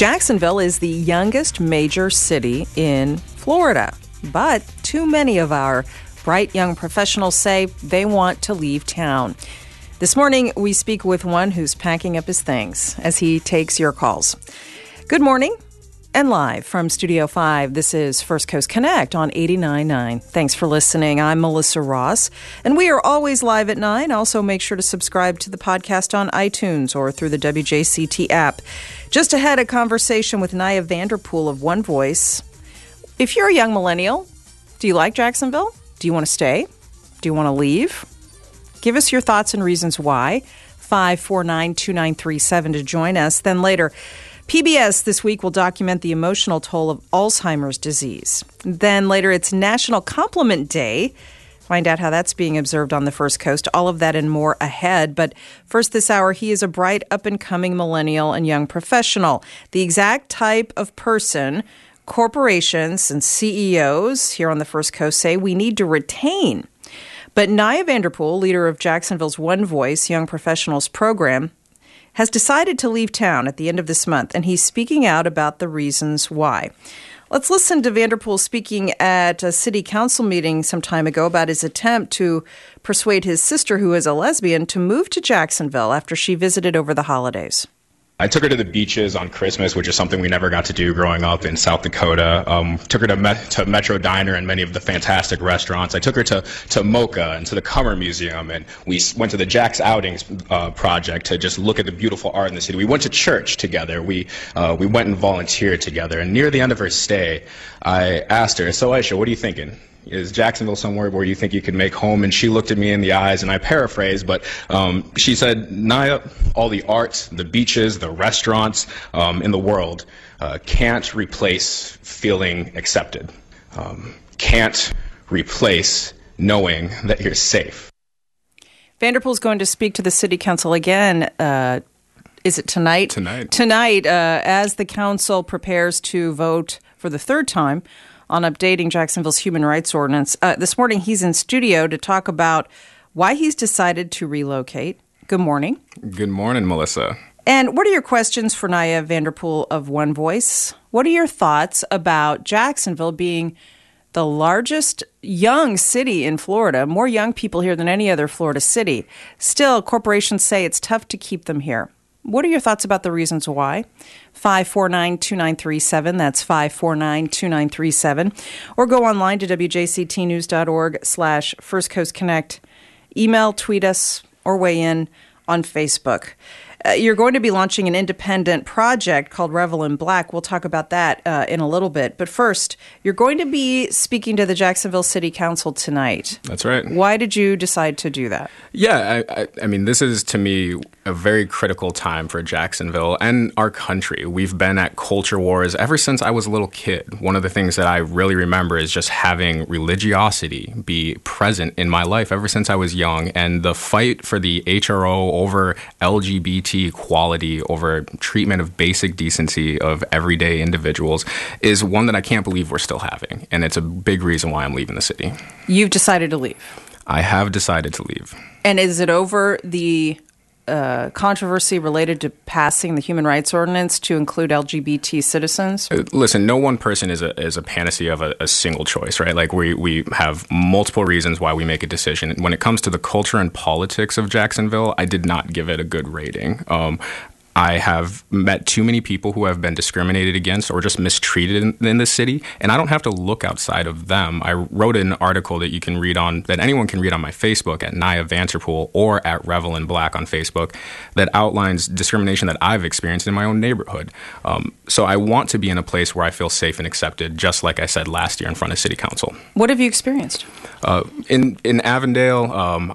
Jacksonville is the youngest major city in Florida, but too many of our bright young professionals say they want to leave town. This morning, we speak with one who's packing up his things as he takes your calls. Good morning, and live from Studio 5, this is First Coast Connect on 89.9. Thanks for listening. I'm Melissa Ross, and we are always live at 9. Also, make sure to subscribe to the podcast on iTunes or through the WJCT app. Just ahead, a conversation with Naya Vanderpool of One Voice. If you're a young millennial, do you like Jacksonville? Do you want to stay? Do you want to leave? Give us your thoughts and reasons why. 549-2937 to join us. Then later, PBS this week will document the emotional toll of Alzheimer's disease. Then later, it's National Compliment Day. Find out how that's being observed on the First Coast. All of that and more ahead. But first this hour, he is a bright, up-and-coming millennial and young professional. The exact type of person corporations and CEOs here on the First Coast say we need to retain. But Naya Vanderpool, leader of Jacksonville's One Voice Young Professionals program, has decided to leave town at the end of this month, and he's speaking out about the reasons why. Let's listen to Vanderpool speaking at a city council meeting some time ago about his attempt to persuade his sister, who is a lesbian, to move to Jacksonville after she visited over the holidays. I took her to the beaches on Christmas, which is something we never got to do growing up in South Dakota. Took her to Metro Diner and many of the fantastic restaurants. I took her to Mocha and to the Cummer Museum, and we went to the Jack's Outings project to just look at the beautiful art in the city. We went to church together. We went and volunteered together. And near the end of her stay, I asked her, "So Aisha, what are you thinking? Is Jacksonville somewhere where you think you could make home?" And she looked at me in the eyes, and I paraphrased, but she said, "Naya, all the art, the beaches, the restaurants in the world can't replace feeling accepted. Can't replace knowing that you're safe." Vanderpool's going to speak to the city council again. Is it tonight? Tonight, as the council prepares to vote for the third time on updating Jacksonville's human rights ordinance. This morning, he's in studio to talk about why he's decided to relocate. Good morning. Good morning, Melissa. And what are your questions for Naya Vanderpool of One Voice? What are your thoughts about Jacksonville being the largest young city in Florida? More young people here than any other Florida city. Still, corporations say it's tough to keep them here. What are your thoughts about the reasons why? 549-2937. That's 549-2937. Or go online to wjctnews.org/firstcoastconnect. Email, tweet us, or weigh in on Facebook. You're going to be launching an independent project called Revel in Black. We'll talk about that in a little bit. But first, you're going to be speaking to the Jacksonville City Council tonight. That's right. Why did you decide to do that? Yeah, I mean, this is, to me, a very critical time for Jacksonville and our country. We've been at culture wars ever since I was a little kid. One of the things that I really remember is just having religiosity be present in my life ever since I was young. And the fight for the HRO over LGBT equality, over treatment of basic decency of everyday individuals is one that I can't believe we're still having. And it's a big reason why I'm leaving the city. You've decided to leave. I have decided to leave. And is it over the controversy related to passing the human rights ordinance to include LGBT citizens? Listen, no one person is a panacea of a single choice, right? Like we have multiple reasons why we make a decision. When it comes to the culture and politics of Jacksonville, I did not give it a good rating. I have met too many people who have been discriminated against or just mistreated in this city, and I don't have to look outside of them. I wrote an article that you can read on, that anyone can read on my Facebook at Naya Vanderpool or at Revel in Black on Facebook, that outlines discrimination that I've experienced in my own neighborhood. So I want to be in a place where I feel safe and accepted, just like I said last year in front of City Council. What have you experienced? In Avondale,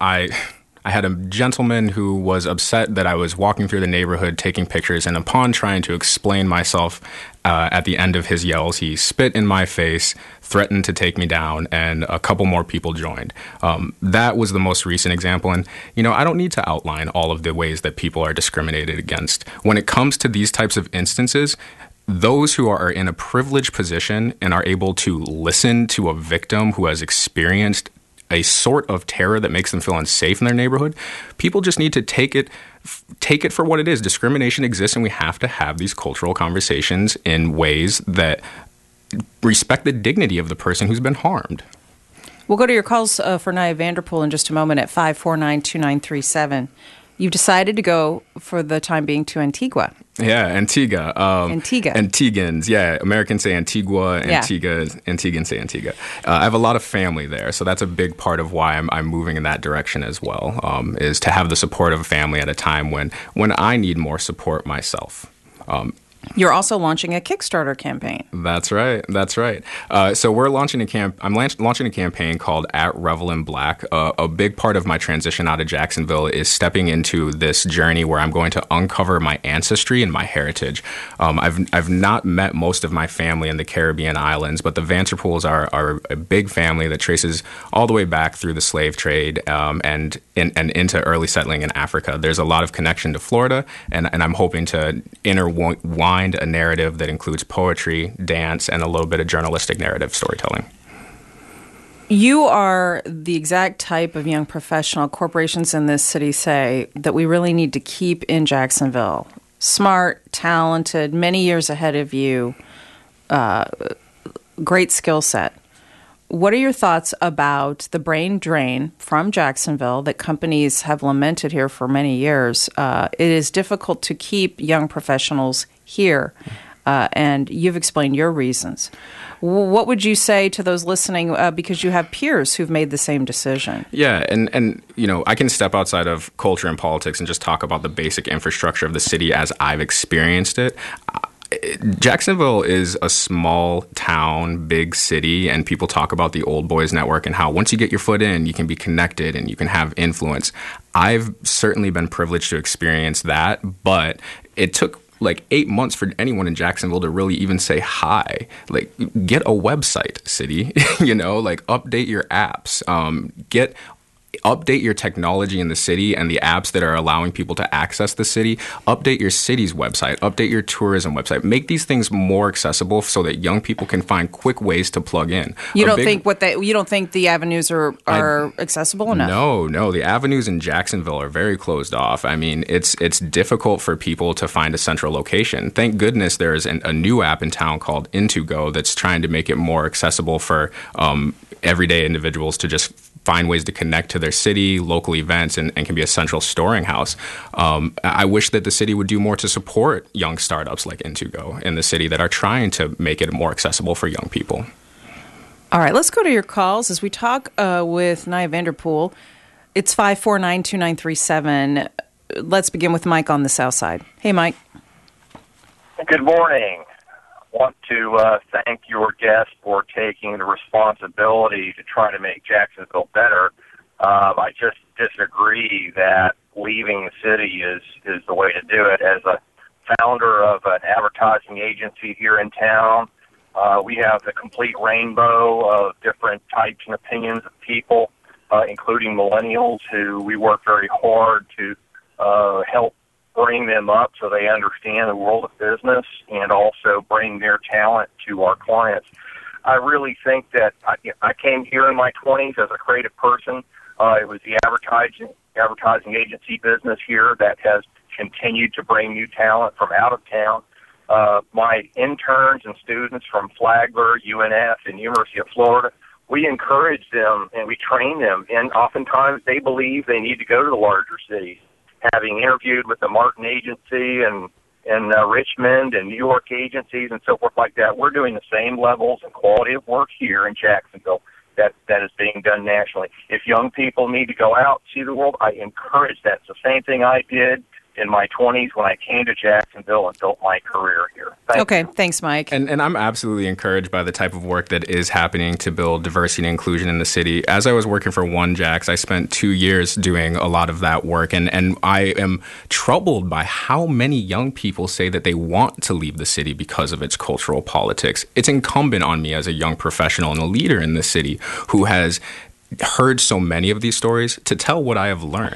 I had a gentleman who was upset that I was walking through the neighborhood taking pictures, and upon trying to explain myself at the end of his yells, he spit in my face, threatened to take me down, and a couple more people joined. That was the most recent example, and I don't need to outline all of the ways that people are discriminated against. When it comes to these types of instances, those who are in a privileged position and are able to listen to a victim who has experienced a sort of terror that makes them feel unsafe in their neighborhood, people just need to take it take it for what it is. Discrimination exists, and we have to have these cultural conversations in ways that respect the dignity of the person who's been harmed. We'll go to your calls for Nia Vanderpool in just a moment at 549-2937. You've decided to go, for the time being, to Antigua. Yeah, Antigua. Antiguans, yeah. Americans say Antigua, Antiguans say Antigua. I have a lot of family there, so that's a big part of why I'm moving in that direction as well, is to have the support of a family at a time when I need more support myself. You're also launching a Kickstarter campaign. That's right. So we're launching I'm launching a campaign called At Revel in Black. A big part of my transition out of Jacksonville is stepping into this journey where I'm going to uncover my ancestry and my heritage. I've not met most of my family in the Caribbean islands, but the Vanderpools are a big family that traces all the way back through the slave trade and into early settling in Africa. There's a lot of connection to Florida, and I'm hoping to intertwine a narrative that includes poetry, dance, and a little bit of journalistic narrative storytelling. You are the exact type of young professional corporations in this city say that we really need to keep in Jacksonville. Smart, talented, many years ahead of you, great skill set. What are your thoughts about the brain drain from Jacksonville that companies have lamented here for many years? It is difficult to keep young professionals here, and you've explained your reasons. What would you say to those listening, because you have peers who've made the same decision? Yeah, and I can step outside of culture and politics and just talk about the basic infrastructure of the city as I've experienced it. Jacksonville is a small town, big city, and people talk about the Old Boys Network and how once you get your foot in, you can be connected and you can have influence. I've certainly been privileged to experience that, but it took like 8 months for anyone in Jacksonville to really even say hi. Like, get a website, city, update your apps, update your technology in the city and the apps that are allowing people to access the city. Update your city's website. Update your tourism website. Make these things more accessible so that young people can find quick ways to plug in. You don't think the avenues are accessible enough? No. The avenues in Jacksonville are very closed off. I mean, it's difficult for people to find a central location. Thank goodness there is a new app in town called Intugo that's trying to make it more accessible for everyday individuals to just find ways to connect to their city, local events, and can be a central storing house. I wish that the city would do more to support young startups like Intugo in the city that are trying to make it more accessible for young people. All right, let's go to your calls as we talk with Nia Vanderpool. It's 549-2937. Let's begin with Mike on the south side. Hey, Mike. Good morning. I want to thank your guest for taking the responsibility to try to make Jacksonville better. I just disagree that leaving the city is the way to do it. As a founder of an advertising agency here in town, we have the complete rainbow of different types and opinions of people, including millennials, who we work very hard to help bring them up so they understand the world of business and also bring their talent to our clients. I really think that I came here in my 20s as a creative person. It was the advertising agency business here that has continued to bring new talent from out of town. My interns and students from Flagler, UNF, and University of Florida, we encourage them and we train them, and oftentimes they believe they need to go to the larger cities. Having interviewed with the Martin Agency and Richmond and New York agencies and so forth like that, we're doing the same levels and quality of work here in Jacksonville that is being done nationally. If young people need to go out, see the world, I encourage that. It's the same thing I did in my 20s when I came to Jacksonville and built my career here. Thanks, Mike. And I'm absolutely encouraged by the type of work that is happening to build diversity and inclusion in the city. As I was working for One Jacks, I spent 2 years doing a lot of that work, and I am troubled by how many young people say that they want to leave the city because of its cultural politics. It's incumbent on me as a young professional and a leader in the city who has heard so many of these stories to tell what I have learned.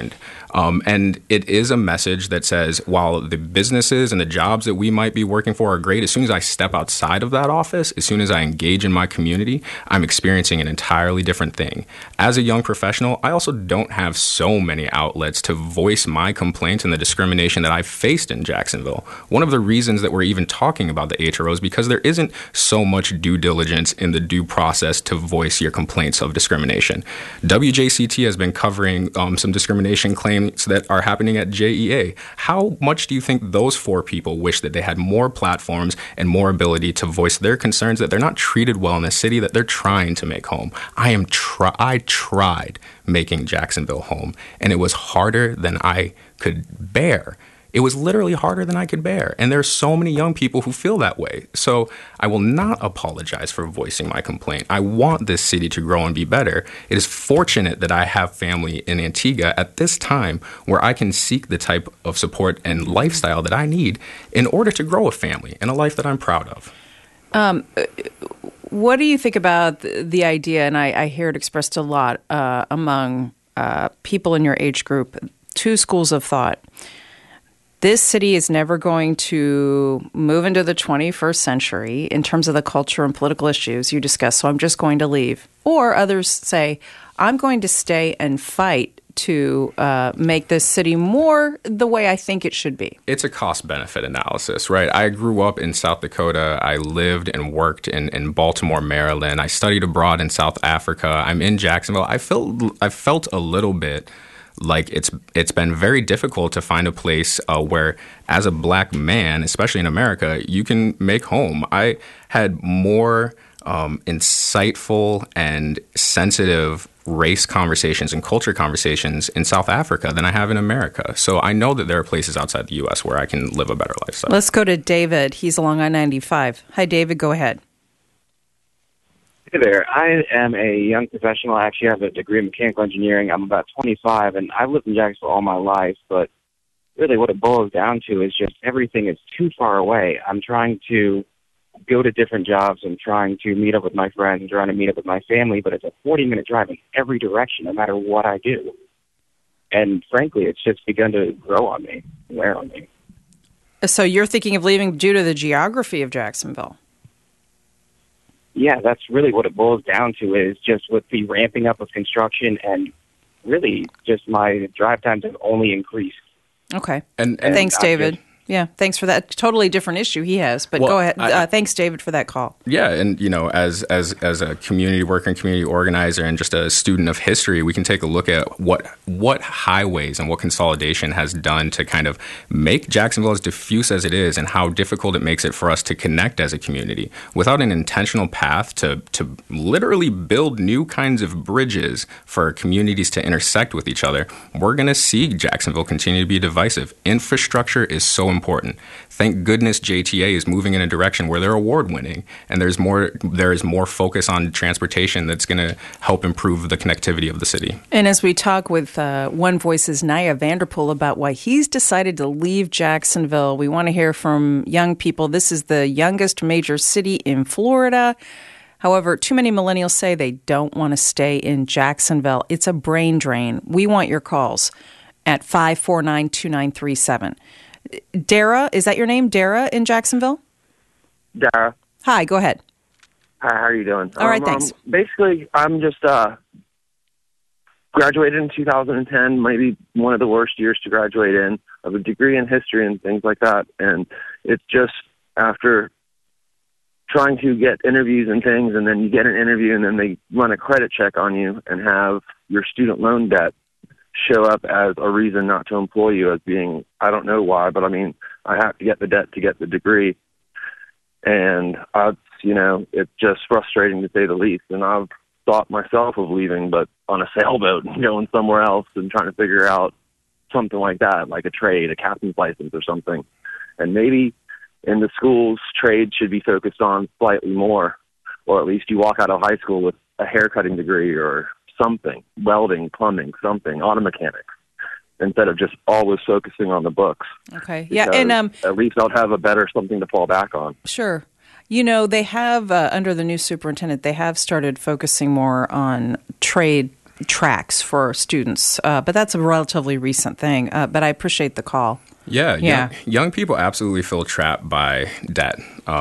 And it is a message that says, while the businesses and the jobs that we might be working for are great, as soon as I step outside of that office, as soon as I engage in my community, I'm experiencing an entirely different thing. As a young professional, I also don't have so many outlets to voice my complaints and the discrimination that I've faced in Jacksonville. One of the reasons that we're even talking about the HRO is because there isn't so much due diligence in the due process to voice your complaints of discrimination. WJCT has been covering some discrimination claims that are happening at JEA. How much do you think those four people wish that they had more platforms and more ability to voice their concerns that they're not treated well in the city that they're trying to make home? I tried making Jacksonville home, and it was harder than I could bear. It was literally harder than I could bear. And there's so many young people who feel that way. So I will not apologize for voicing my complaint. I want this city to grow and be better. It is fortunate that I have family in Antigua at this time where I can seek the type of support and lifestyle that I need in order to grow a family and a life that I'm proud of. What do you think about the idea, and I hear it expressed a lot among people in your age group, two schools of thought. This city is never going to move into the 21st century in terms of the culture and political issues you discussed, so I'm just going to leave. Or others say, I'm going to stay and fight to make this city more the way I think it should be. It's a cost-benefit analysis, right? I grew up in South Dakota. I lived and worked in Baltimore, Maryland. I studied abroad in South Africa. I'm in Jacksonville. I felt a little bit like it's been very difficult to find a place where, as a black man, especially in America, you can make home. I had more insightful and sensitive race conversations and culture conversations in South Africa than I have in America. So I know that there are places outside the U.S. where I can live a better lifestyle. Let's go to David. He's along I-95. Hi, David. Go ahead. Hey there. I am a young professional. I actually have a degree in mechanical engineering. I'm about 25, and I've lived in Jacksonville all my life, but really what it boils down to is just everything is too far away. I'm trying to go to different jobs. I'm trying to meet up with my friends. I'm trying to meet up with my family, but it's a 40-minute drive in every direction, no matter what I do. And frankly, it's just begun to grow on me, wear on me. So you're thinking of leaving due to the geography of Jacksonville? Yeah, that's really what it boils down to, is just with the ramping up of construction, and really just my drive times have only increased. Okay. And thanks, David. Yeah, thanks for that. Totally different issue he has, but go ahead. Thanks, David, for that call. Yeah, and as a community worker and community organizer and just a student of history, we can take a look at what highways and what consolidation has done to kind of make Jacksonville as diffuse as it is, and how difficult it makes it for us to connect as a community. Without an intentional path to literally build new kinds of bridges for communities to intersect with each other, we're going to see Jacksonville continue to be divisive. Infrastructure is so important. Thank goodness JTA is moving in a direction where they're award-winning, and there is more focus on transportation that's going to help improve the connectivity of the city. And as we talk with One Voice's Naya Vanderpool about why he's decided to leave Jacksonville, we want to hear from young people. This is the youngest major city in Florida. However, too many millennials say they don't want to stay in Jacksonville. It's a brain drain. We want your calls at 549-2937. Dara, is that your name? Dara in Jacksonville? Dara. Hi, go ahead. Hi, how are you doing? All right, thanks. Basically, I'm just graduated in 2010, maybe one of the worst years to graduate in, of a degree in history and things like that. And it's just after trying to get interviews and things, and then you get an interview and then they run a credit check on you and have your student loan debt show up as a reason not to employ you, as being, I don't know why, but I mean, I have to get the debt to get the degree. And it's just frustrating to say the least. And I've thought myself of leaving, but on a sailboat and going somewhere else and trying to figure out something like that, like a trade, a captain's license or something. And maybe in the schools, trade should be focused on slightly more, or at least you walk out of high school with a haircutting degree or something, welding, plumbing, something, auto mechanics, instead of just always focusing on the books. Okay. Yeah. And at least I'll have a better something to fall back on. Sure. They have, under the new superintendent, they have started focusing more on trade tracks for students, but that's a relatively recent thing. But I appreciate the call. Yeah. Young people absolutely feel trapped by debt.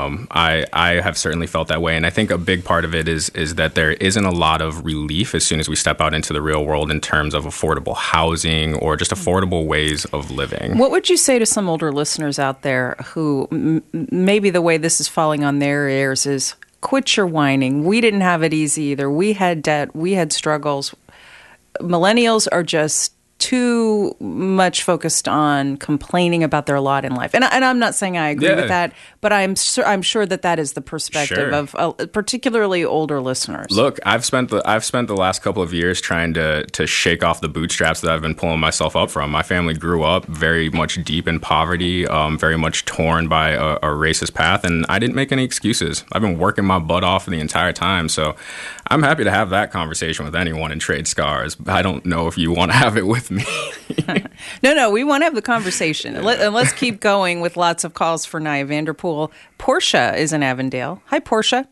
I have certainly felt that way, and I think a big part of it is that there isn't a lot of relief as soon as we step out into the real world in terms of affordable housing or just affordable ways of living. What would you say to some older listeners out there who maybe the way this is falling on their ears is, quit your whining. We didn't have it easy either. We had debt. We had struggles. Millennials are just too much focused on complaining about their lot in life. And I'm not saying I agree with that, but I'm sure that is the perspective of particularly older listeners. Look, I've spent the last couple of years trying to shake off the bootstraps that I've been pulling myself up from. My family grew up very much deep in poverty, very much torn by a racist path, and I didn't make any excuses. I've been working my butt off the entire time, so I'm happy to have that conversation with anyone and trade scars. I don't know if you want to have it with me. No, we want to have the conversation. And let's keep going with lots of calls for Naya Vanderpool. Portia is in Avondale. Hi, Portia.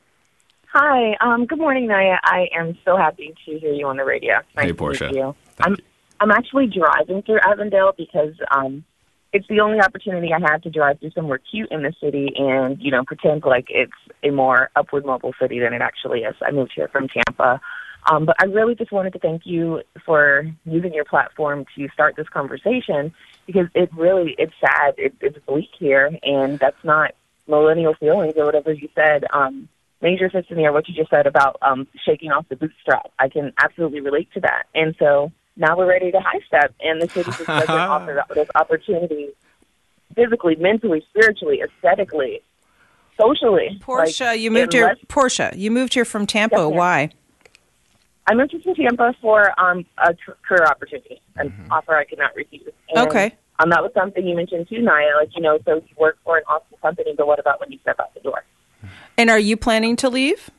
Hi. Good morning, Naya. I am so happy to hear you on the radio. Nice Hey, Portia. To meet you. I'm actually driving through Avondale because it's the only opportunity I had to drive through somewhere cute in the city and, pretend like it's a more upward mobile city than it actually is. I moved here from Tampa. But I really just wanted to thank you for using your platform to start this conversation because it's sad. It's bleak here, and that's not millennial feelings or whatever you said. Major fits in the air, what you just said about shaking off the bootstrap. I can absolutely relate to that. And so now we're ready to high step, and the city just doesn't offer those opportunities physically, mentally, spiritually, aesthetically, socially. Portia, you moved here from Tampa. Yes, Why? I moved to Tampa for a career opportunity, an offer I could not refuse. And, okay. That was something you mentioned too, Naya. So you work for an awesome company, but what about when you step out the door? And are you planning to leave?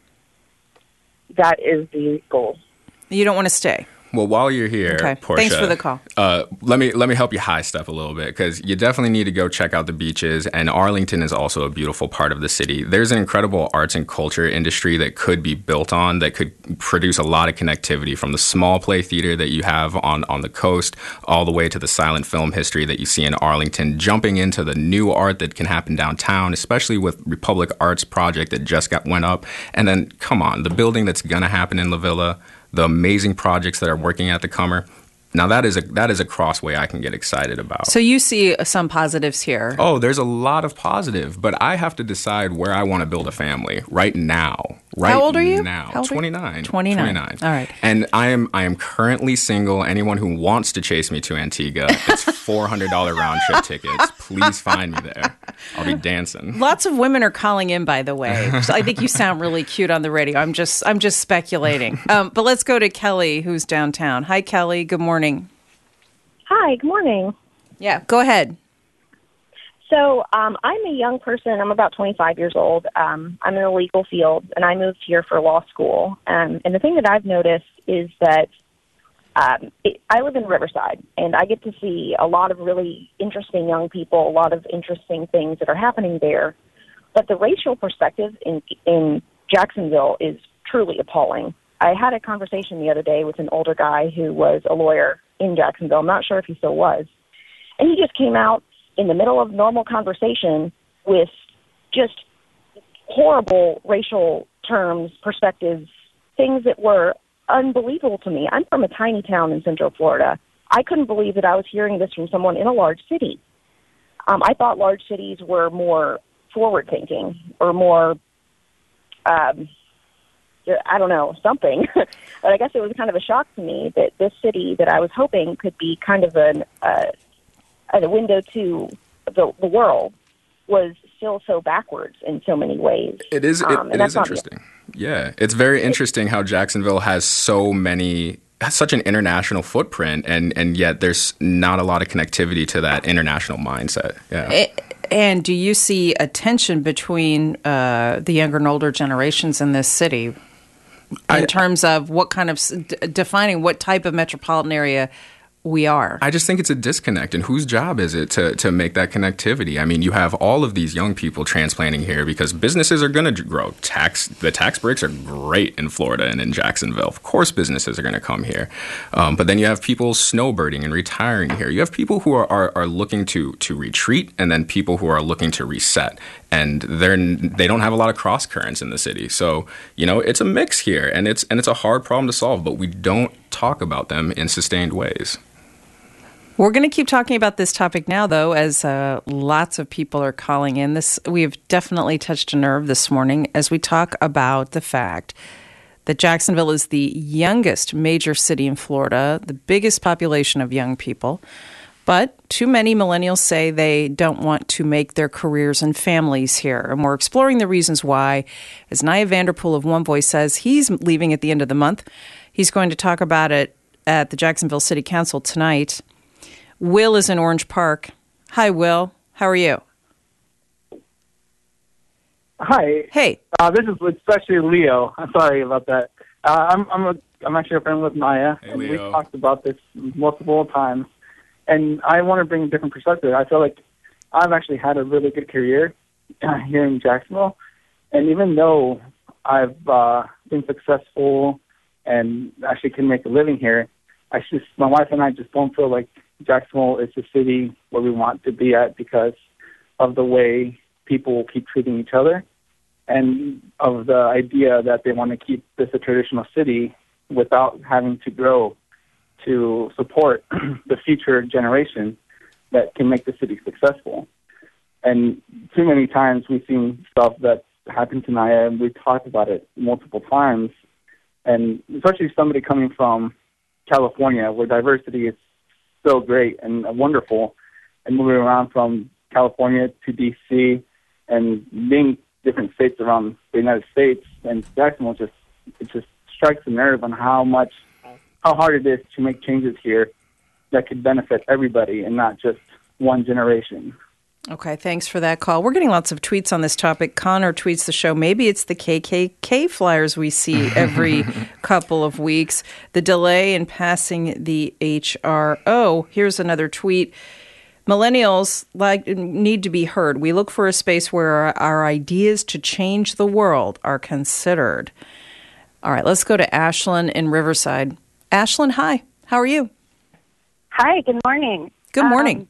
That is the goal. You don't want to stay? Well, while you're here, Portia, thanks for the call. Let me help you high step a little bit because you definitely need to go check out the beaches. And Arlington is also a beautiful part of the city. There's an incredible arts and culture industry that could be built on that could produce a lot of connectivity from the small play theater that you have on the coast all the way to the silent film history that you see in Arlington, jumping into the new art that can happen downtown, especially with Republic Arts Project that just went up. And then, come on, the building that's going to happen in La Villa, the amazing projects that are working at the Cummer. Now, that is a crossway I can get excited about. So you see some positives here. Oh, there's a lot of positive, but I have to decide where I want to build a family right now. How old are you? Now, 29. 29. All right. And I am currently single. Anyone who wants to chase me to Antigua, it's $400 round trip tickets. Please find me there. I'll be dancing. Lots of women are calling in, by the way. I think you sound really cute on the radio. I'm just speculating. But let's go to Kelly, who's downtown. Hi, Kelly. Good morning. Hi. Good morning. Yeah. Go ahead. So I'm a young person. I'm about 25 years old. I'm in the legal field, and I moved here for law school. And the thing that I've noticed is that I live in Riverside, and I get to see a lot of really interesting young people, a lot of interesting things that are happening there. But the racial perspective in Jacksonville is truly appalling. I had a conversation the other day with an older guy who was a lawyer in Jacksonville. I'm not sure if he still was. And he just came out in the middle of normal conversation with just horrible racial terms, perspectives, things that were unbelievable to me. I'm from a tiny town in Central Florida. I couldn't believe that I was hearing this from someone in a large city. I thought large cities were more forward-thinking or more, something. But I guess it was kind of a shock to me that this city that I was hoping could be kind of a window to the world was still so backwards in so many ways. It is interesting. Yeah, it's very interesting how Jacksonville has such an international footprint, and yet there's not a lot of connectivity to that international mindset. Yeah. And do you see a tension between the younger and older generations in this city in terms of what kind of defining what type of metropolitan area we are. I just think it's a disconnect. And whose job is it to make that connectivity? I mean, you have all of these young people transplanting here because businesses are going to grow. The tax breaks are great in Florida and in Jacksonville. Of course, businesses are going to come here. But then you have people snowbirding and retiring here. You have people who are looking to retreat, and then people who are looking to reset. And they don't have a lot of cross currents in the city. So, it's a mix here, and it's a hard problem to solve, but we don't talk about them in sustained ways. We're going to keep talking about this topic now, though, as lots of people are calling in. We've definitely touched a nerve this morning as we talk about the fact that Jacksonville is the youngest major city in Florida, the biggest population of young people. But too many millennials say they don't want to make their careers and families here. And we're exploring the reasons why. As Nia Vanderpool of One Voice says, he's leaving at the end of the month. He's going to talk about it at the Jacksonville City Council tonight. Will is in Orange Park. Hi, Will. How are you? Hi. Hey. This is especially Leo. I'm sorry about that. I'm actually a friend with Naya, hey, and Leo. we've talked about this multiple times. And I want to bring a different perspective. I feel like I've actually had a really good career here in Jacksonville, and even though I've been successful and actually can make a living here, my wife and I just don't feel like Jacksonville is the city where we want to be at because of the way people keep treating each other and of the idea that they want to keep this a traditional city without having to grow to support the future generation that can make the city successful. And too many times we've seen stuff that happened to Naya, and we've talked about it multiple times, and especially somebody coming from California where diversity is so great and wonderful, and moving around from California to D.C. and being different states around the United States, and Jacksonville just strikes a nerve on how hard it is to make changes here that could benefit everybody and not just one generation. Okay, thanks for that call. We're getting lots of tweets on this topic. Connor tweets the show, maybe it's the KKK flyers we see every couple of weeks. The delay in passing the HRO. Here's another tweet. Millennials need to be heard. We look for a space where our ideas to change the world are considered. All right, let's go to Ashlyn in Riverside. Ashlyn, hi. How are you? Hi, good morning. Good morning.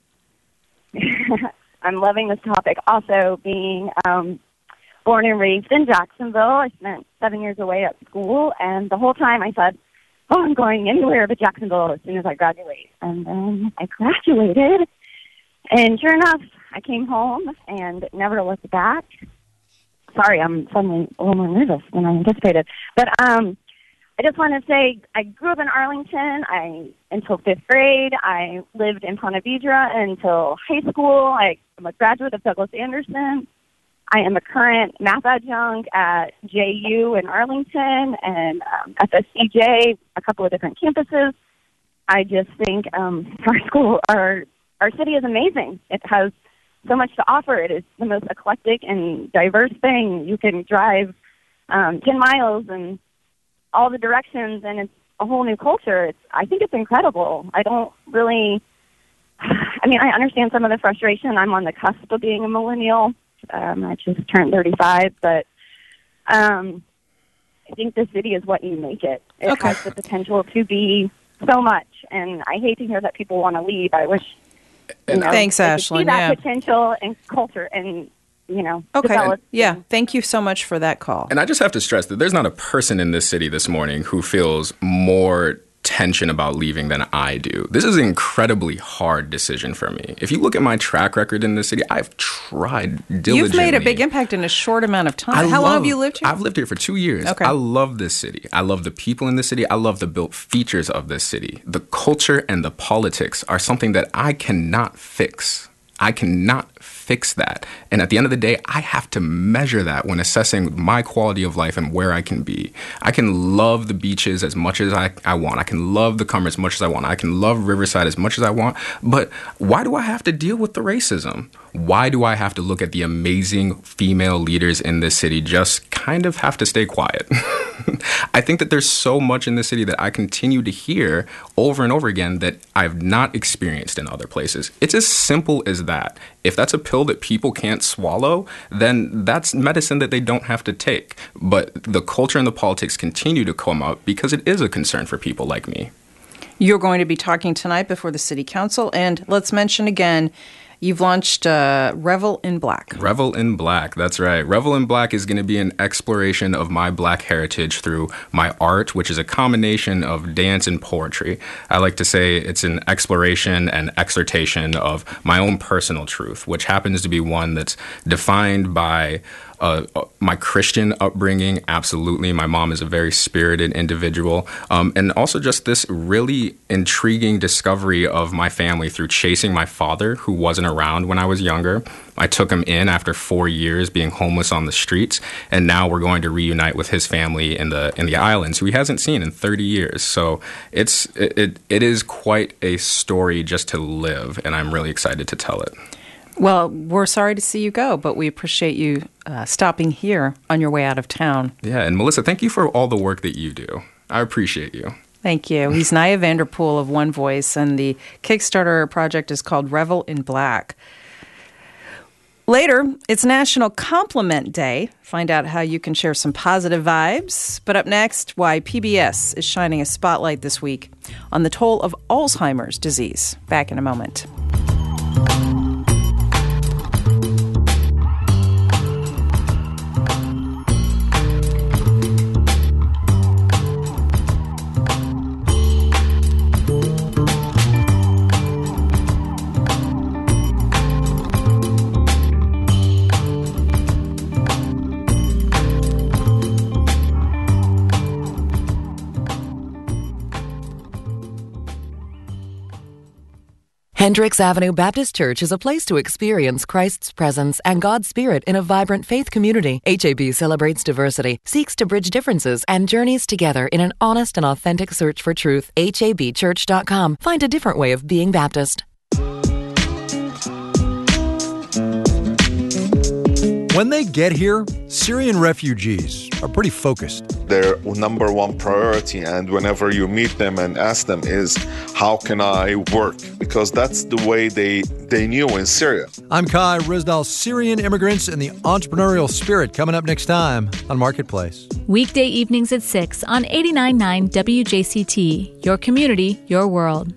I'm loving this topic. Also, being born and raised in Jacksonville, I spent 7 years away at school, and the whole time I said, I'm going anywhere but Jacksonville as soon as I graduate. And then I graduated, and sure enough, I came home and never looked back. Sorry, I'm suddenly a little more nervous than I anticipated. But I just want to say I grew up in Arlington until 5th grade. I lived in Ponte Vedra until high school. I'm a graduate of Douglas Anderson. I am a current math adjunct at JU in Arlington and FSCJ, a couple of different campuses. I just think our city is amazing. It has so much to offer. It is the most eclectic and diverse thing. You can drive 10 miles and all the directions, and it's a whole new culture. I think it's incredible. I understand some of the frustration. I'm on the cusp of being a millennial. I just turned 35, but I think the city is what you make it. It has the potential to be so much, and I hate to hear that people want to leave. I wish, thanks, Ashlyn. See that potential and culture and, okay. develop. Yeah, thank you so much for that call. And I just have to stress that there's not a person in this city this morning who feels more tension about leaving than I do. This is an incredibly hard decision for me. If you look at my track record in this city, I've tried diligently. You've made a big impact in a short amount of time. How long have you lived here? I've lived here for 2 years. Okay. I love this city. I love the people in this city. I love the built features of this city. The culture and the politics are something that I cannot fix. I cannot fix that. And at the end of the day, I have to measure that when assessing my quality of life and where I can be. I can love the beaches as much as I want. I can love the Commerce as much as I want. I can love Riverside as much as I want. But why do I have to deal with the racism? Why do I have to look at the amazing female leaders in this city just kind of have to stay quiet? I think that there's so much in the city that I continue to hear over and over again that I've not experienced in other places. It's as simple as that. If that's a pill that people can't swallow, then that's medicine that they don't have to take. But the culture and the politics continue to come up because it is a concern for people like me. You're going to be talking tonight before the City Council, and let's mention again, you've launched Revel in Black. Revel in Black, that's right. Revel in Black is going to be an exploration of my Black heritage through my art, which is a combination of dance and poetry. I like to say it's an exploration and exhortation of my own personal truth, which happens to be one that's defined by my Christian upbringing, absolutely. My mom is a very spirited individual. And also just this really intriguing discovery of my family through chasing my father, who wasn't around when I was younger. I took him in after 4 years being homeless on the streets, and now we're going to reunite with his family in the islands, who he hasn't seen in 30 years. So it is quite a story just to live, and I'm really excited to tell it. Well, we're sorry to see you go, but we appreciate you stopping here on your way out of town. Yeah, and Melissa, thank you for all the work that you do. I appreciate you. Thank you. He's Naya Vanderpool of One Voice, and the Kickstarter project is called Revel in Black. Later, it's National Compliment Day. Find out how you can share some positive vibes. But up next, why PBS is shining a spotlight this week on the toll of Alzheimer's disease. Back in a moment. Hendricks Avenue Baptist Church is a place to experience Christ's presence and God's Spirit in a vibrant faith community. HAB celebrates diversity, seeks to bridge differences, and journeys together in an honest and authentic search for truth. HABchurch.com. Find a different way of being Baptist. When they get here, Syrian refugees are pretty focused. Their number one priority, and whenever you meet them and ask them, is how can I work? Because that's the way they knew in Syria. I'm Kai Rizdal. Syrian immigrants and the entrepreneurial spirit coming up next time on Marketplace. Weekday evenings at 6 on 89.9 WJCT. Your community, your world.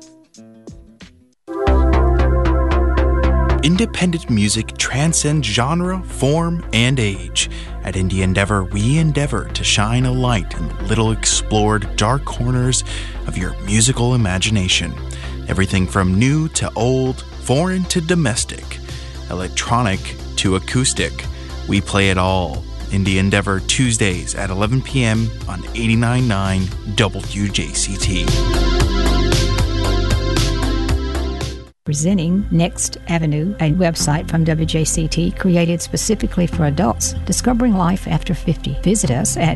Independent music transcends genre, form, and age. At Indie Endeavor, we endeavor to shine a light in the little explored dark corners of your musical imagination. Everything from new to old, foreign to domestic, electronic to acoustic. We play it all. Indie Endeavor, Tuesdays at 11 p.m. on 89.9 WJCT. Presenting Next Avenue, a website from WJCT created specifically for adults, discovering life after 50. Visit us at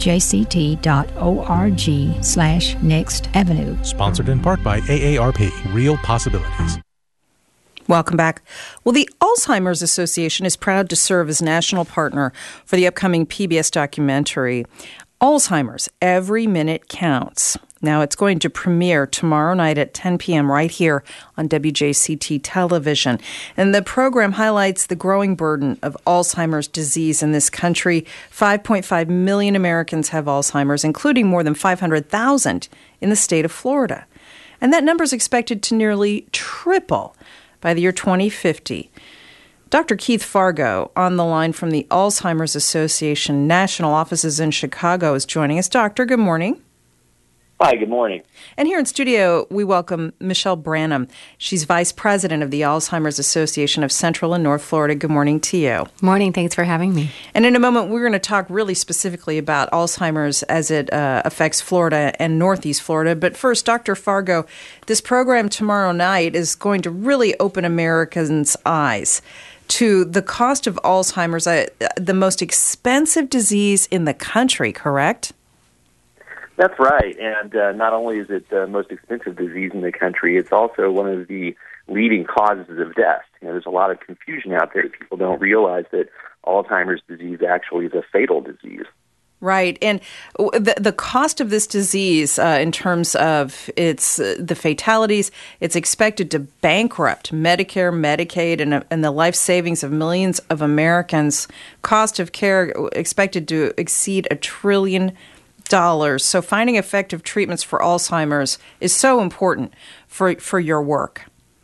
wjct.org/Next Avenue. Sponsored in part by AARP, Real Possibilities. Welcome back. Well, the Alzheimer's Association is proud to serve as national partner for the upcoming PBS documentary, Alzheimer's, Every Minute Counts. Now, it's going to premiere tomorrow night at 10 p.m. right here on WJCT television. And the program highlights the growing burden of Alzheimer's disease in this country. 5.5 million Americans have Alzheimer's, including more than 500,000 in the state of Florida. And that number is expected to nearly triple by the year 2050. Dr. Keith Fargo, on the line from the Alzheimer's Association National Offices in Chicago, is joining us. Doctor, good morning. Hi, good morning. And here in studio, we welcome Michelle Branham. She's Vice President of the Alzheimer's Association of Central and North Florida. Good morning to you. Morning. Thanks for having me. And in a moment, we're going to talk really specifically about Alzheimer's as it affects Florida and Northeast Florida. But first, Dr. Fargo, this program tomorrow night is going to really open Americans' eyes to the cost of Alzheimer's, the most expensive disease in the country, correct? That's right, and not only is it the most expensive disease in the country, it's also one of the leading causes of death. There's a lot of confusion out there. People don't realize that Alzheimer's disease actually is a fatal disease. Right. And the cost of this disease in terms of the fatalities, it's expected to bankrupt Medicare, Medicaid, and the life savings of millions of Americans. Cost of care expected to exceed $1 trillion. So finding effective treatments for Alzheimer's is so important for your work.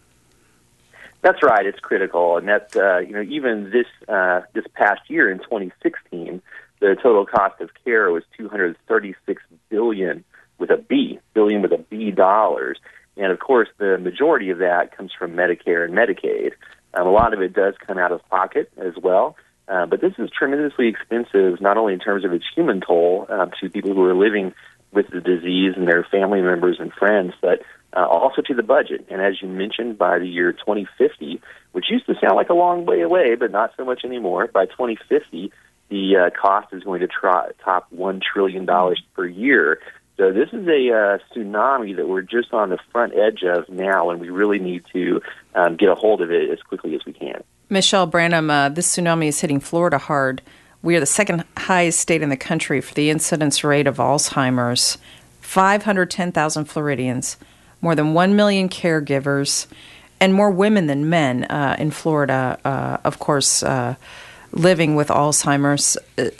That's right. It's critical. And that, even this past year in 2016, the total cost of care was $236 billion with a B dollars. And, of course, the majority of that comes from Medicare and Medicaid. A lot of it does come out of pocket as well. But this is tremendously expensive, not only in terms of its human toll to people who are living with the disease and their family members and friends, but also to the budget. And as you mentioned, by the year 2050, which used to sound like a long way away, but not so much anymore, by 2050, the cost is going to top $1 trillion per year. So this is a tsunami that we're just on the front edge of now, and we really need to get a hold of it as quickly as we can. Michelle Branham, this tsunami is hitting Florida hard. We are the second highest state in the country for the incidence rate of Alzheimer's. 510,000 Floridians, more than 1 million caregivers, and more women than men in Florida, of course, living with Alzheimer's.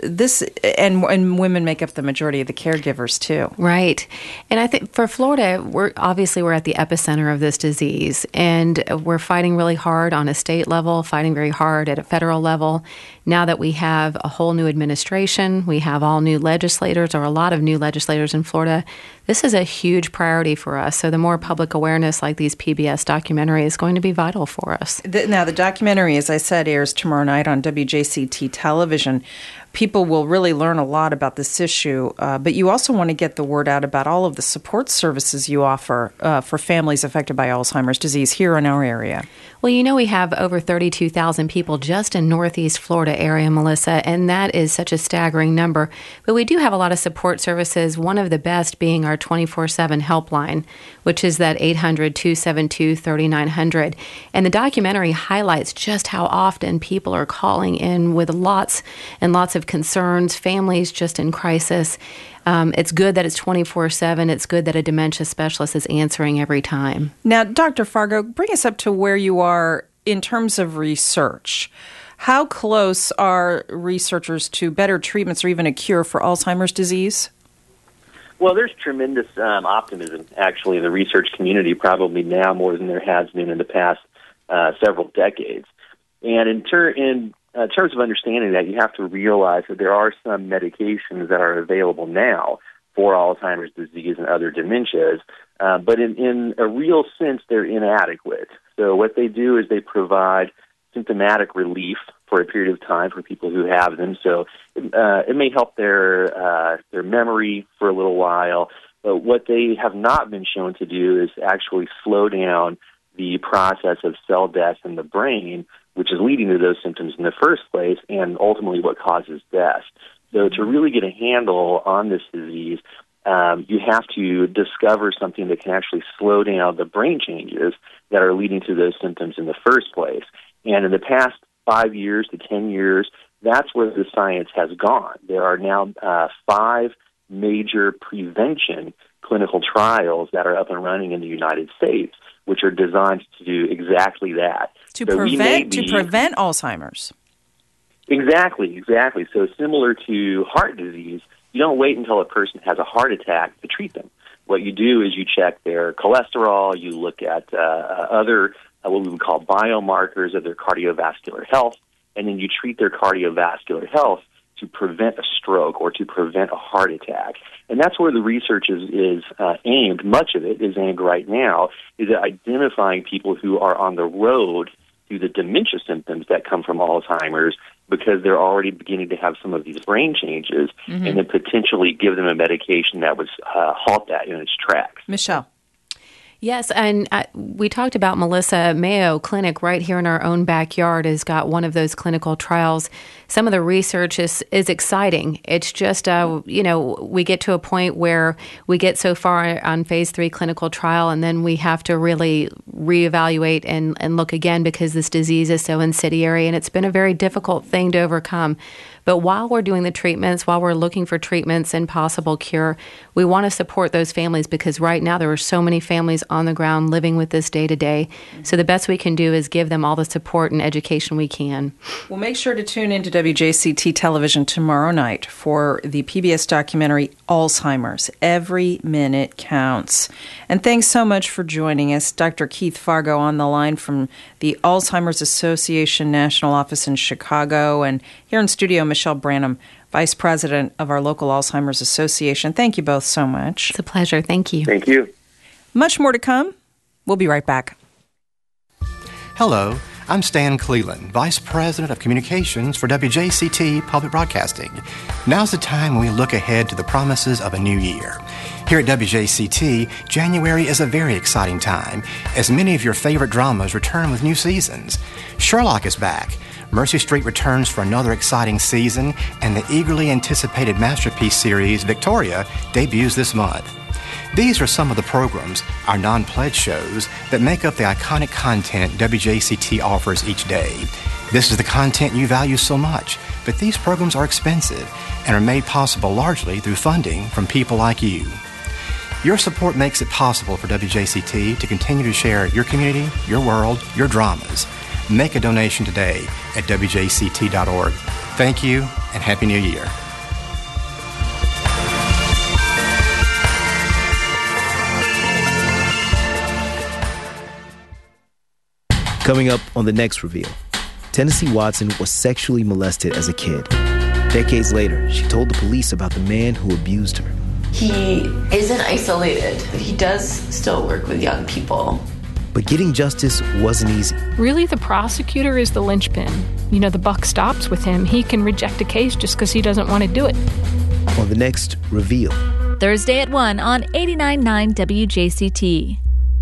And women make up the majority of the caregivers too. Right. And I think for Florida, we're at the epicenter of this disease, and we're fighting really hard on a state level, fighting very hard at a federal level. Now that we have a whole new administration, we have all new legislators, or a lot of new legislators in Florida, this is a huge priority for us. So the more public awareness like these PBS documentary is going to be vital for us. Now, the documentary, as I said, airs tomorrow night on WJCT television. People will really learn a lot about this issue, but you also want to get the word out about all of the support services you offer for families affected by Alzheimer's disease here in our area. Well, we have over 32,000 people just in Northeast Florida area, Melissa, and that is such a staggering number. But we do have a lot of support services, one of the best being our 24/7 helpline, which is that 800-272-3900. And the documentary highlights just how often people are calling in with lots and lots of concerns, families just in crisis. It's good that it's 24/7. It's good that a dementia specialist is answering every time. Now, Dr. Fargo, bring us up to where you are in terms of research. How close are researchers to better treatments or even a cure for Alzheimer's disease? Well, there's tremendous optimism, actually, in the research community, probably now more than there has been in the past several decades. And in terms of understanding that, you have to realize that there are some medications that are available now for Alzheimer's disease and other dementias, but in a real sense, they're inadequate. So what they do is they provide symptomatic relief for a period of time for people who have them. So it may help their memory for a little while, but what they have not been shown to do is actually slow down the process of cell death in the brain, which is leading to those symptoms in the first place, and ultimately what causes death. So to really get a handle on this disease, you have to discover something that can actually slow down the brain changes that are leading to those symptoms in the first place. And in the past 5 years to 10 years, that's where the science has gone. There are now 5 major prevention clinical trials that are up and running in the United States, which are designed to do exactly that. To prevent Alzheimer's. Exactly. So similar to heart disease, you don't wait until a person has a heart attack to treat them. What you do is you check their cholesterol, you look at other what we would call biomarkers of their cardiovascular health, and then you treat their cardiovascular health to prevent a stroke or to prevent a heart attack. And that's where the research is aimed. Much of it is aimed right now, is at identifying people who are on the road to the dementia symptoms that come from Alzheimer's, because they're already beginning to have some of these brain changes, and then potentially give them a medication that would halt that in its tracks. Michelle. Yes, and we talked about Melissa. Mayo Clinic right here in our own backyard has got one of those clinical trials. Some of the research is exciting. It's just, we get to a point where we get so far on phase 3 clinical trial, and then we have to really reevaluate and look again, because this disease is so insidiary, and it's been a very difficult thing to overcome. But while we're doing the treatments, while we're looking for treatments and possible cure, we want to support those families because right now there are so many families on the ground living with this day to day. So the best we can do is give them all the support and education we can. Well, make sure to tune into WJCT television tomorrow night for the PBS documentary Alzheimer's. Every minute counts. And thanks so much for joining us. Dr. Keith Fargo on the line from the Alzheimer's Association National Office in Chicago. And here in studio, Michelle Branham, Vice President of our local Alzheimer's Association. Thank you both so much. It's a pleasure. Thank you. Thank you. Much more to come. We'll be right back. Hello, I'm Stan Cleland, Vice President of Communications for WJCT Public Broadcasting. Now's the time when we look ahead to the promises of a new year. Here at WJCT, January is a very exciting time, as many of your favorite dramas return with new seasons. Sherlock is back. Mercy Street returns for another exciting season, and the eagerly anticipated masterpiece series, Victoria, debuts this month. These are some of the programs, our non-pledge shows, that make up the iconic content WJCT offers each day. This is the content you value so much, but these programs are expensive and are made possible largely through funding from people like you. Your support makes it possible for WJCT to continue to share your community, your world, your dramas. Make a donation today at WJCT.org. Thank you, and Happy New Year. Coming up on the next reveal, Tennessee Watson was sexually molested as a kid. Decades later, she told the police about the man who abused her. He isn't isolated. He does still work with young people. But getting justice wasn't easy. Really, the prosecutor is the linchpin. You know, the buck stops with him. He can reject a case just because he doesn't want to do it. On the next reveal. Thursday at 1 on 89.9 WJCT.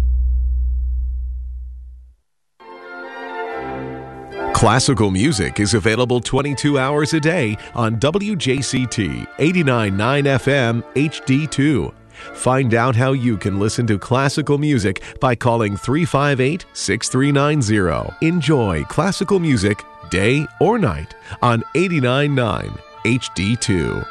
Classical music is available 22 hours a day on WJCT 89.9 FM HD2. Find out how you can listen to classical music by calling 358-6390. Enjoy classical music day or night on 89.9 HD2.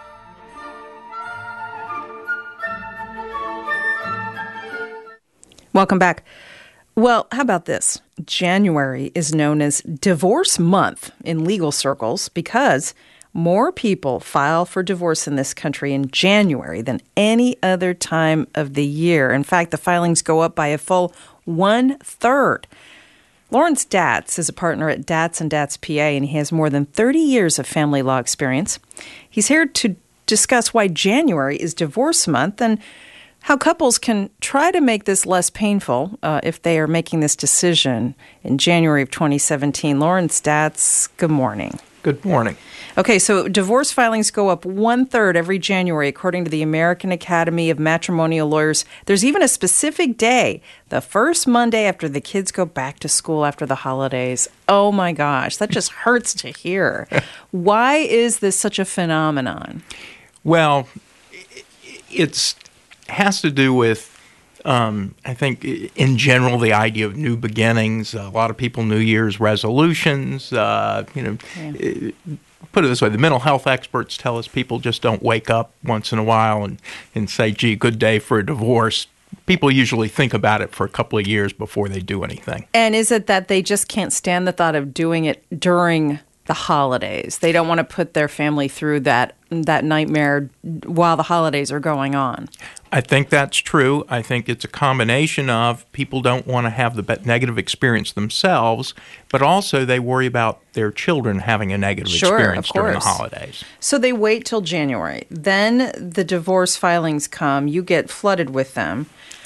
Welcome back. Well, how about this? January is known as Divorce Month in legal circles because more people file for divorce in this country in January than any other time of the year. In fact, the filings go up by a full 1/3. Lawrence Datz is a partner at Datz & Datz PA, and he has more than 30 years of family law experience. He's here to discuss why January is Divorce Month and how couples can try to make this less painful if they are making this decision in January of 2017. Lawrence Datz, good morning. Good morning. Okay, so divorce filings go up 1/3 every January, according to the American Academy of Matrimonial Lawyers. There's even a specific day, the first Monday after the kids go back to school after the holidays. Oh my gosh, that just hurts to hear. Why is this such a phenomenon? Well, it has to do with, I think, in general, the idea of new beginnings. A lot of people, New Year's resolutions, put it this way, the mental health experts tell us people just don't wake up once in a while and say, gee, good day for a divorce. People usually think about it for a couple of years before they do anything. And is it that they just can't stand the thought of doing it during the holidays? They don't want to put their family through that nightmare while the holidays are going on. I think that's true. I think it's a combination of people don't want to have the negative experience themselves, but also they worry about their children having a negative experience during the holidays. So they wait till January. Then the divorce filings come. You get flooded with them.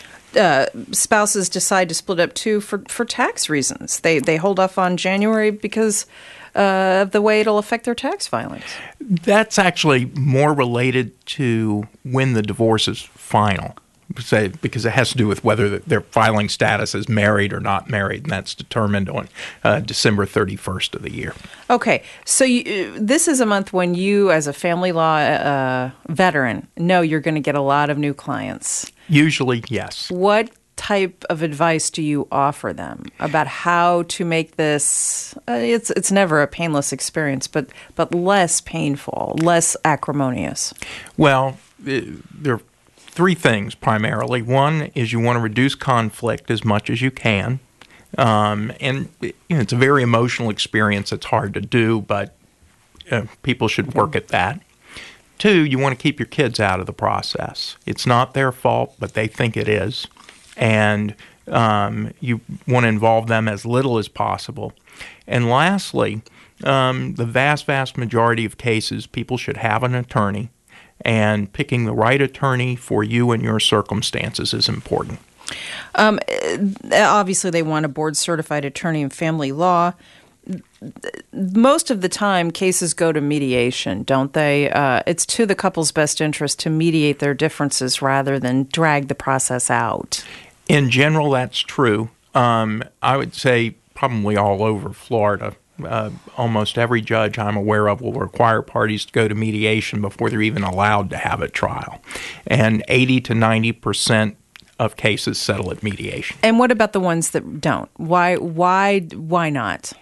Spouses decide to split up too for tax reasons. They hold off on January because of the way it'll affect their tax filings. That's actually more related to when the divorce is final, because it has to do with whether their filing status is married or not married, and that's determined on December 31st of the year. Okay, so this is a month when you, as a family law veteran, know you're going to get a lot of new clients. Usually, yes. What type of advice do you offer them about how to make this? It's never a painless experience, but less painful, less acrimonious. Well, there are three things primarily. One is you want to reduce conflict as much as you can, and it's a very emotional experience. It's hard to do, but people should work at that. Two, you want to keep your kids out of the process. It's not their fault, but they think it is. And you want to involve them as little as possible. And lastly, the vast majority of cases, people should have an attorney. And picking the right attorney for you and your circumstances is important. Obviously, they want a board-certified attorney in family law. Most of the time, cases go to mediation, don't they? It's to the couple's best interest to mediate their differences rather than drag the process out. In general, that's true. I would say probably all over Florida. Almost every judge I'm aware of will require parties to go to mediation before they're even allowed to have a trial. And 80 to 90% of cases settle at mediation. And what about the ones that don't? Why not?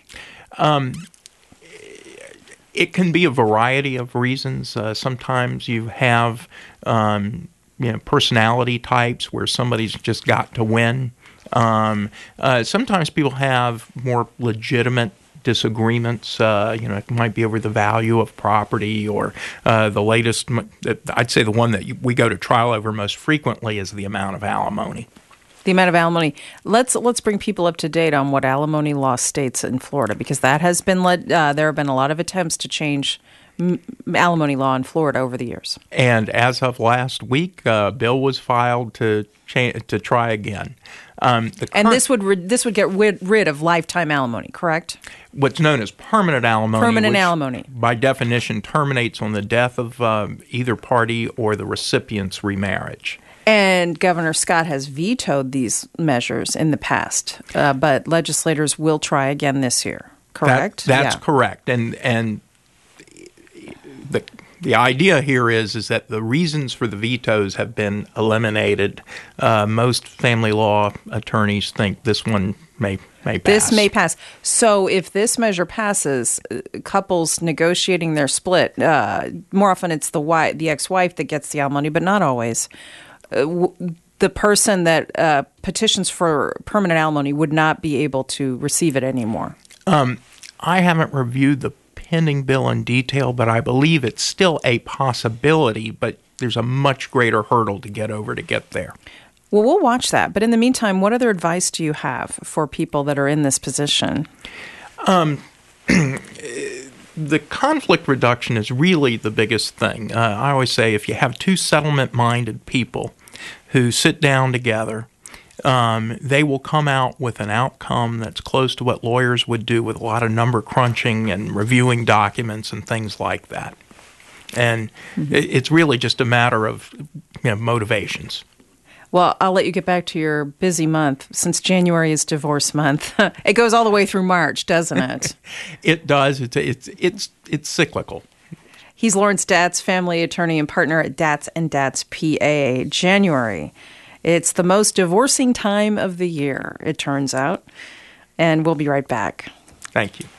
It can be a variety of reasons. Sometimes you have personality types where somebody's just got to win. Sometimes people have more legitimate disagreements. It might be over the value of property or the latest. I'd say the one that we go to trial over most frequently is the amount of alimony. The amount of alimony. Let's bring people up to date on what alimony law states in Florida, because that has been there have been a lot of attempts to change alimony law in Florida over the years. And as of last week, a bill was filed to try again. And this would get rid of lifetime alimony, correct? What's known as permanent alimony. Permanent alimony, by definition, terminates on the death of either party or the recipient's remarriage. And Governor Scott has vetoed these measures in the past, but legislators will try again this year, correct? That's correct. And the idea here is that the reasons for the vetoes have been eliminated. Most family law attorneys think this one may pass. This may pass. So if this measure passes, couples negotiating their split, more often it's the ex-wife that gets the alimony, but not always. The person that petitions for permanent alimony would not be able to receive it anymore. I haven't reviewed the pending bill in detail, but I believe it's still a possibility, but there's a much greater hurdle to get over to get there. Well, we'll watch that. But in the meantime, what other advice do you have for people that are in this position? The conflict reduction is really the biggest thing. I always say if you have two settlement-minded people who sit down together, they will come out with an outcome that's close to what lawyers would do with a lot of number crunching and reviewing documents and things like that. And it's really just a matter of motivations. Well, I'll let you get back to your busy month. Since January is divorce month, it goes all the way through March, doesn't it? It does. It's cyclical. He's Lawrence Datz, family attorney and partner at Datz & Datz PA. January. It's the most divorcing time of the year, it turns out. And we'll be right back. Thank you.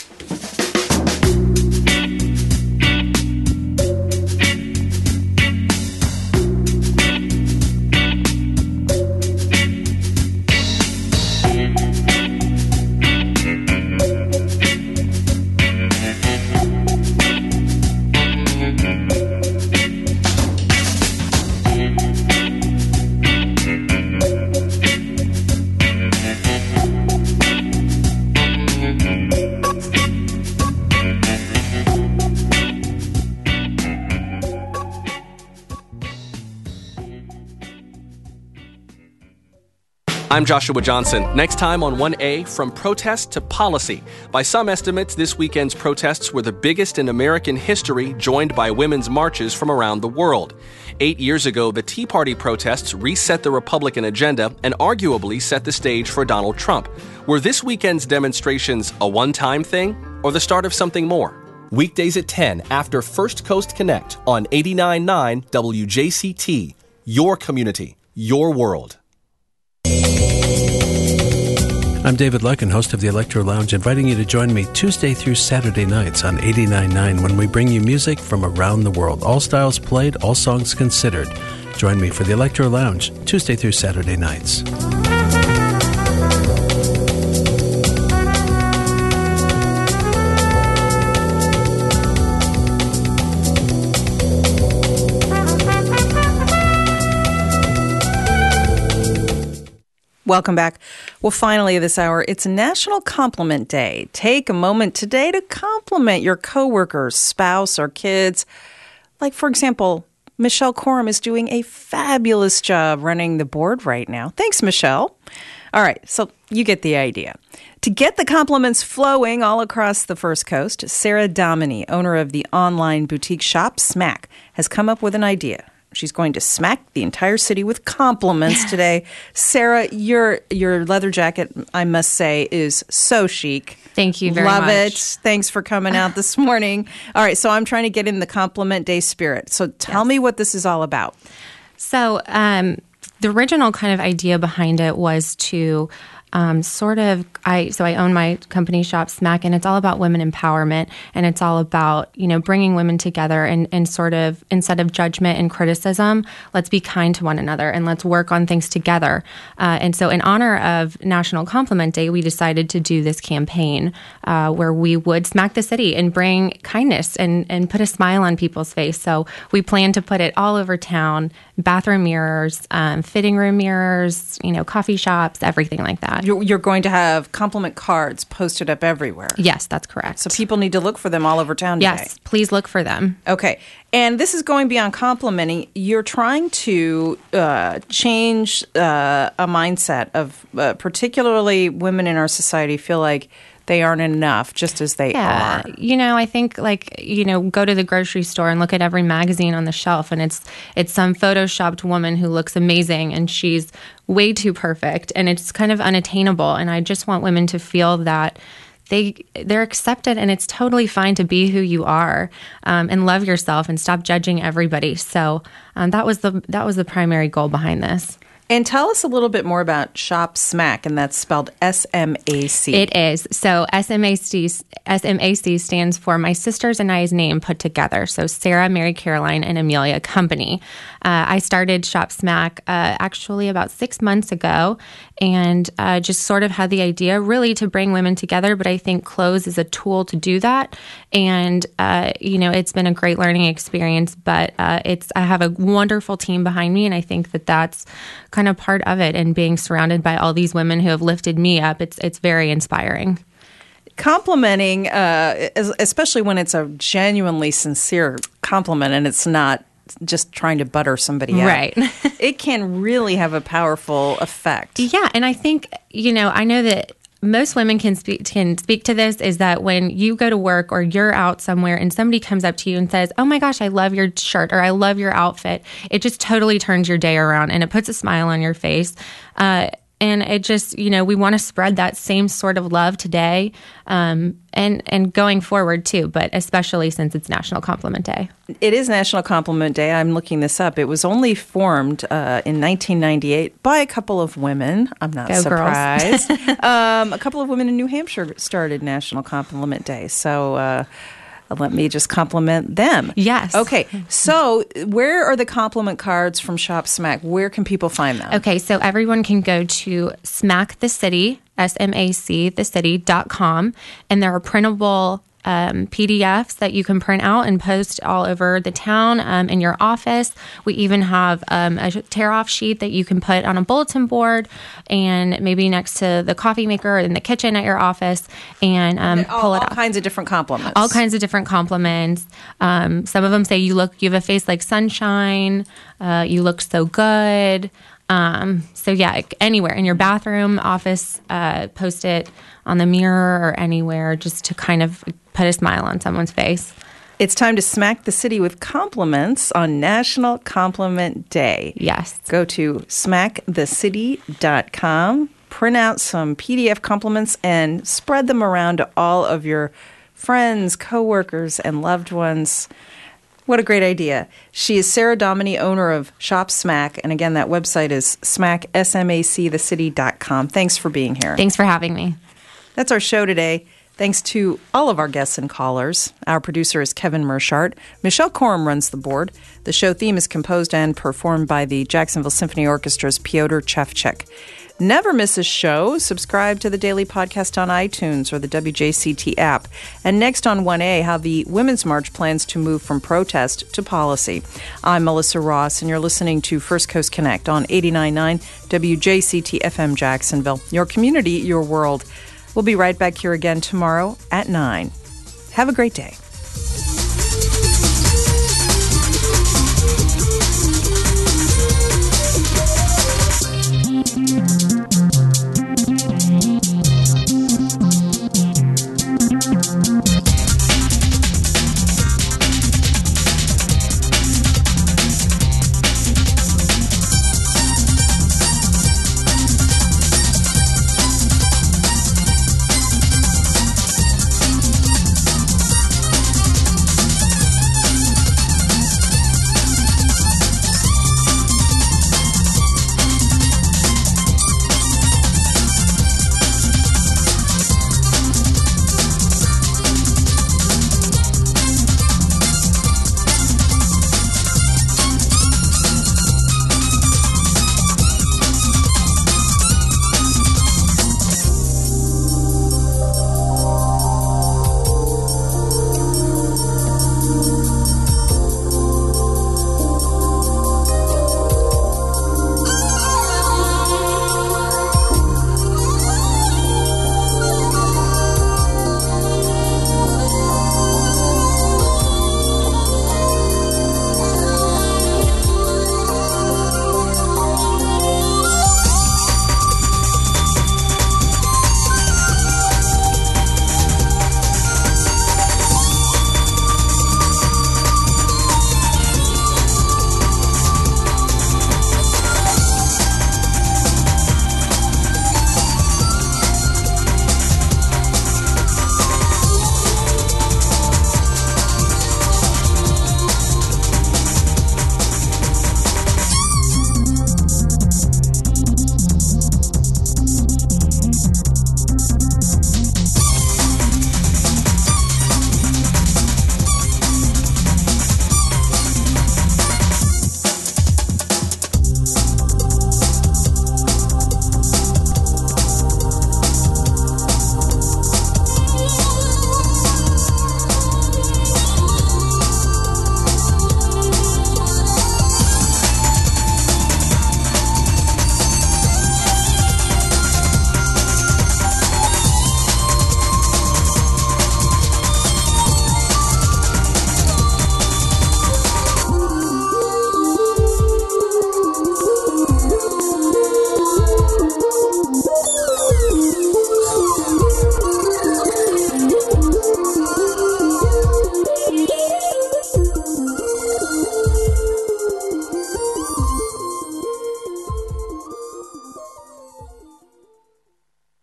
I'm Joshua Johnson. Next time on 1A, from protest to policy. By some estimates, this weekend's protests were the biggest in American history, joined by women's marches from around the world. 8 years ago, the Tea Party protests reset the Republican agenda and arguably set the stage for Donald Trump. Were this weekend's demonstrations a one-time thing or the start of something more? Weekdays at 10 after First Coast Connect on 89.9 WJCT. Your community, your world. I'm David Lucken, host of the Electro Lounge, inviting you to join me Tuesday through Saturday nights on 89.9 when we bring you music from around the world. All styles played, all songs considered. Join me for the Electro Lounge Tuesday through Saturday nights. Welcome back. Well, finally this hour, it's National Compliment Day. Take a moment today to compliment your coworkers, spouse, or kids. Like, for example, Michelle Corum is doing a fabulous job running the board right now. Thanks, Michelle. All right, so you get the idea. To get the compliments flowing all across the First Coast, Sarah Dominy, owner of the online boutique shop Smack, has come up with an idea. She's going to smack the entire city with compliments today. Sarah, your leather jacket, I must say, is so chic. Thank you very much. Love it. Thanks for coming out this morning. All right, so I'm trying to get in the compliment day spirit. So tell me what this is all about. So the original kind of idea behind it was to I own my company shop Smack, and it's all about women empowerment, and it's all about, bringing women together and sort of, instead of judgment and criticism, let's be kind to one another and let's work on things together. And so in honor of National Compliment Day, we decided to do this campaign where we would smack the city and bring kindness and put a smile on people's face. So we plan to put it all over town, bathroom mirrors, fitting room mirrors, coffee shops, everything like that. You're going to have compliment cards posted up everywhere. Yes, that's correct. So people need to look for them all over town today. Yes, please look for them. Okay. And this is going beyond complimenting. You're trying to change a mindset of particularly women in our society feel like they aren't enough just as they are. I think go to the grocery store and look at every magazine on the shelf, and it's some photoshopped woman who looks amazing and she's way too perfect, and it's kind of unattainable. And I just want women to feel that they're accepted, and it's totally fine to be who you are, and love yourself and stop judging everybody. So that was the primary goal behind this. And tell us a little bit more about Shop Smack, and that's spelled SMAC. It is. So SMAC stands for My Sisters and I's Name Put Together. So Sarah, Mary Caroline, and Amelia Company. I started Shop Smack actually about 6 months ago, and just sort of had the idea really to bring women together. But I think clothes is a tool to do that. And, it's been a great learning experience, but I have a wonderful team behind me, and I think that's kind of part of it, and being surrounded by all these women who have lifted me up. It's very inspiring. Complimenting, especially when it's a genuinely sincere compliment and it's not just trying to butter somebody up. Right. It can really have a powerful effect. Yeah, and I think, I know that most women can speak to this, is that when you go to work or you're out somewhere and somebody comes up to you and says, "Oh my gosh, I love your shirt," or "I love your outfit," it just totally turns your day around and it puts a smile on your face. And it just, we want to spread that same sort of love today, and going forward too, but especially since it's National Compliment Day. It is National Compliment Day. I'm looking this up. It was only formed in 1998 by a couple of women. I'm not surprised. A couple of women in New Hampshire started National Compliment Day. So let me just compliment them. Yes. Okay. So where are the compliment cards from Shop Smack? Where can people find them? Okay. So everyone can go to Smack the City, SMAC, thecity.com, and there are printable PDFs that you can print out and post all over the town, in your office. We even have a tear-off sheet that you can put on a bulletin board and maybe next to the coffee maker or in the kitchen at your office, and pull it off. All kinds of different compliments. All kinds of different compliments. Some of them say you have a face like sunshine. You look so good. So yeah, anywhere in your bathroom, office, post it on the mirror or anywhere, just to kind of put a smile on someone's face. It's time to smack the city with compliments on National Compliment Day. Yes. Go to smackthecity.com, print out some PDF compliments, and spread them around to all of your friends, coworkers, and loved ones. What a great idea. She is Sarah Dominy, owner of Shop Smack. And again, that website is smacthecity.com. Thanks for being here. Thanks for having me. That's our show today. Thanks to all of our guests and callers. Our producer is Kevin Mershart. Michelle Corum runs the board. The show theme is composed and performed by the Jacksonville Symphony Orchestra's Piotr Chevchek. Never miss a show. Subscribe to the daily podcast on iTunes or the WJCT app. And next on 1A, how the Women's March plans to move from protest to policy. I'm Melissa Ross, and you're listening to First Coast Connect on 89.9 WJCT FM Jacksonville. Your community, your world. We'll be right back here again tomorrow at 9. Have a great day.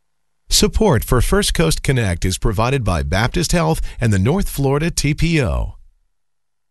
Support for First Coast Connect is provided by Baptist Health and the North Florida TPO.